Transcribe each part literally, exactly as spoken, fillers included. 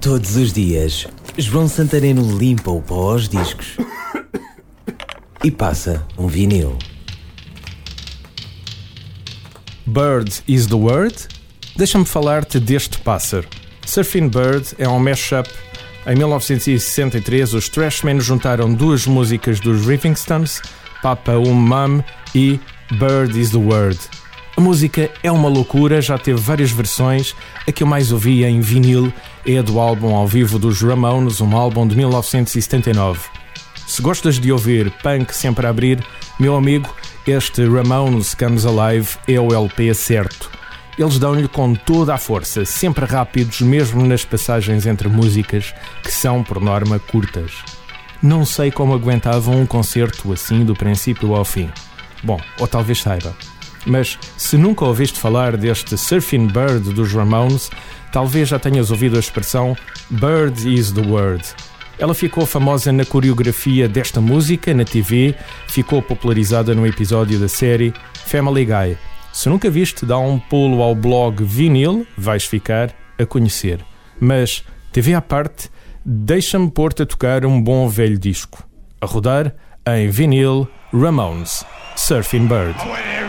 Todos os dias, João Santareno limpa o pó aos discos e passa um vinil. Bird is the word? Deixa-me falar-te deste pássaro. Surfing Bird é um mashup. Em mil novecentos e sessenta e três, os Trashmen juntaram duas músicas dos Rivingtons, Papa Um Mum e Bird is the Word. A música é uma loucura, já teve várias versões. A que eu mais ouvi em vinil é a do álbum ao vivo dos Ramones, um álbum de mil novecentos e setenta e nove. Se gostas de ouvir punk sempre a abrir, meu amigo, este Ramones Comes Alive é o L P certo. Eles dão-lhe com toda a força, sempre rápidos, mesmo nas passagens entre músicas, que são, por norma, curtas. Não sei como aguentavam um concerto assim do princípio ao fim. Bom, ou talvez saiba. Mas se nunca ouviste falar deste Surfing Bird dos Ramones, talvez já tenhas ouvido a expressão Bird is the word. Ela ficou famosa na coreografia desta música na T V, ficou popularizada no episódio da série Family Guy. Se nunca viste, dá um pulo ao blog Vinil, vais ficar a conhecer. Mas, T V à parte, deixa-me pôr-te a tocar um bom velho disco. A rodar em vinil, Ramones, Surfing Bird.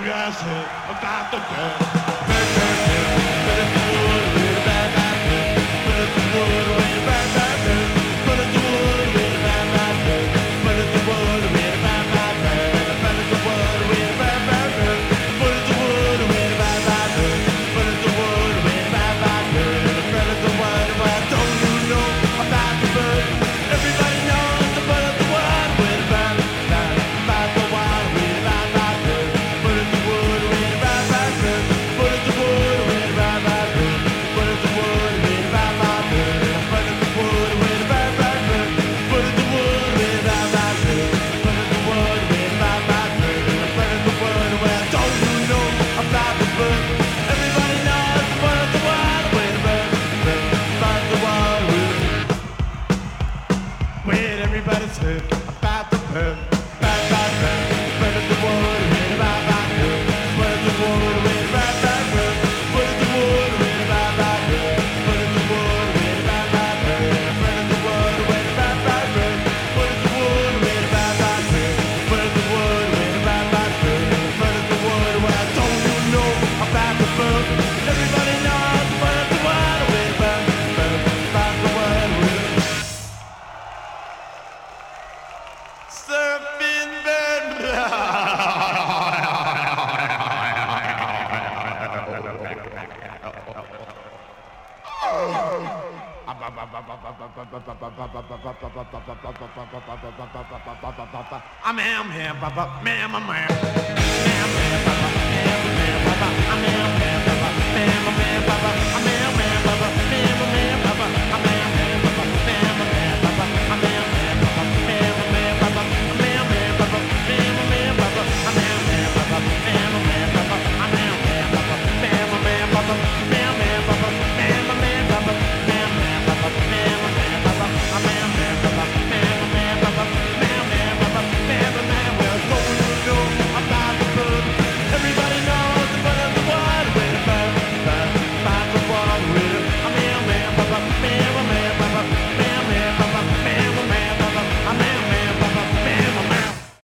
Everybody's heard about the bird, bad, bad bird, bird of the wood, really bad, bad bird, bird of the wood, really bad, bad bird, bird of the wood, really bad, bad bird, bird of the wood, really bad, bad bird, bird of the wood, really bad, bad bird, bird of the wood, really bad, bad bird, bird of the wood, really bad, bad bird, bird of the wood. Well, don't you know about the bird? Everybody knows the bird of the wood, really bad, bird about the wood, really. Surfing bird. I'm here, I'm here, Baba, man, I'm here. Man, I'm here, Baba, man, I'm here, Baba, I'm here, I'm here, Baba, man.